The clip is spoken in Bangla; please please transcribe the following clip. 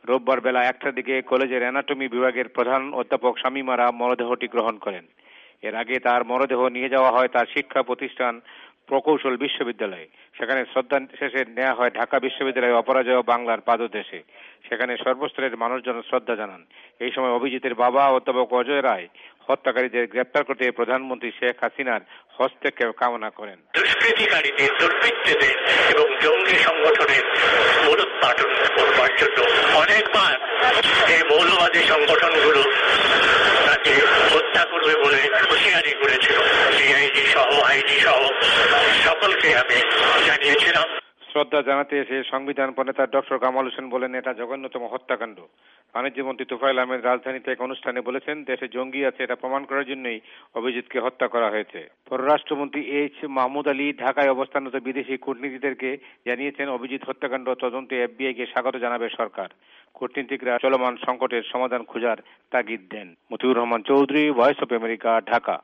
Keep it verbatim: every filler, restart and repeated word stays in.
রোববার বেলা একটার দিকে কলেজের অ্যানাটমি বিভাগের প্রধান অধ্যাপক শামীমারা মরদেহটি গ্রহণ করেন। এর আগে তার মরদেহ নিয়ে যাওয়া হয় তার শিক্ষা প্রতিষ্ঠান প্রকৌশল বিশ্ববিদ্যালয়ে। সেখানে শ্রদ্ধা শেষে নেওয়া হয় ঢাকা বিশ্ববিদ্যালয়ে অপরাজেয় বাংলার পাদদেশে। সেখানে সর্বস্তরের মানুষজন শ্রদ্ধা জানান। এই সময় অভিজিতের বাবা অধ্যাপক অজয় রায় হত্যাকারীদের গ্রেপ্তার করতে প্রধানমন্ত্রী শেখ হাসিনার হস্তক্ষেপ কামনা করেন। দুষ্কৃতিকারীদের, দুর্বৃত্তদের এবং জঙ্গি সংগঠনের মূলোৎপাটন করবার জন্য অনেকবার এই মৌলবাদী সংগঠনগুলো তাকে হত্যা করবে বলে হুঁশিয়ারি করেছিল। সিআইডি সহ আইডি সহ সকলকে আমি জানিয়েছিলাম। শ্রদ্ধা জানাতে এসে সংবিধান প্রণেতা ডক্টর কামাল হোসেন বলেন, এটা জঘন্যতম হত্যাকাণ্ড। বাণিজ্যমন্ত্রী তোফায়েল আহমেদ রাজধানীতে এক অনুষ্ঠানে বলেছেন, দেশে জঙ্গি আছে এটা প্রমাণ করার জন্যই অভিজিৎকে হত্যা করা হয়েছে। পররাষ্ট্রমন্ত্রী এইচ মাহমুদ আলী ঢাকায় অবস্থানরত বিদেশি কূটনীতিকদেরকে জানিয়েছেন, অভিজিৎ হত্যাকাণ্ড তদন্তে এফবিআই কে স্বাগত জানাবে সরকার। কূটনীতিকরা চলমান সংকটের সমাধান খোঁজার তাগিদ দেন। Motiur Rahman Chowdhury, Voice of America, Dhaka.